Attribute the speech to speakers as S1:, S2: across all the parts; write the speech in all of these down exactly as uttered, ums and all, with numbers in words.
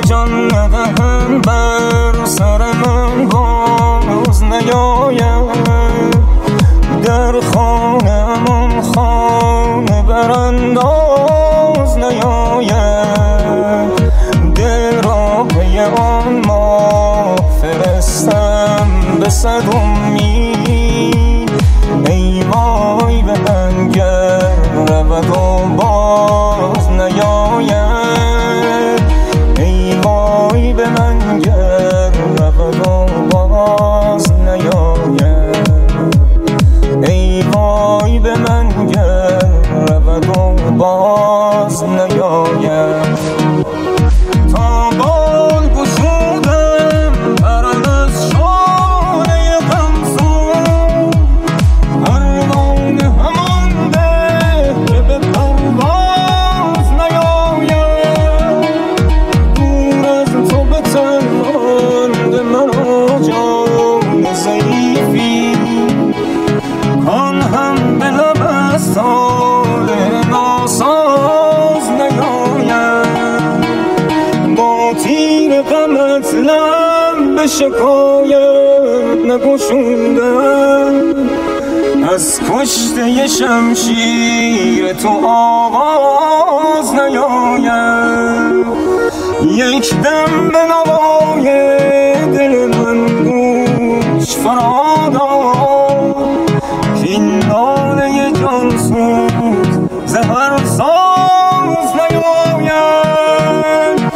S1: جان ندهم بر سر من باز نیاید، در خانه‌مان خانه برانداز نیاید، دل را پی آن ماه فرستم به صد امید، ای وای به من گر رود و باز نیاید، ای وای به من گر رود و باز نیاید، ای وای به من گر رود و باز نیاید. تا بال گشودم پرم از شانه غمزون، پروانه همان به که به پرواز نیاید، دور از تو به تن مانده من و جان ضعیفی، کان هم به لب از سال ناساز نیاید، با تیر غمت لب به شکایت نگشودم، از کشته شمشیر تو آواز نیاید، یک دم به نوای دل من گوش فراداد، این ناله جان سوز زهر ساز نیاید.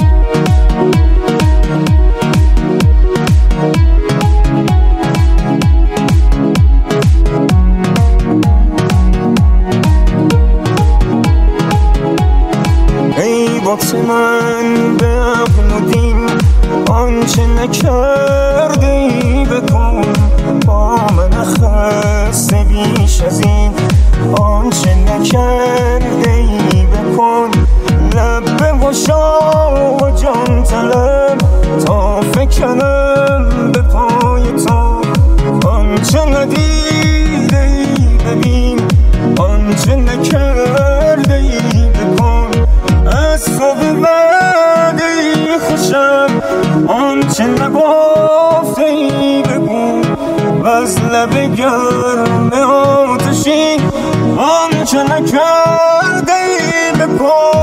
S1: ای بت من به عقل و دین آنچه نکرده ای بکن، با من خسته بیش از این آنچه نکرده ای بکن، لب بگشا و جان طلب تا فکنم به پای تو، آنچه ندیده ای ببین، آنچه نکرده ای بکن، از تو به وعده ای خوشم آنچه نگفته ای بگو، وز لب گرم آتشین آنچه نکرده ای بکن.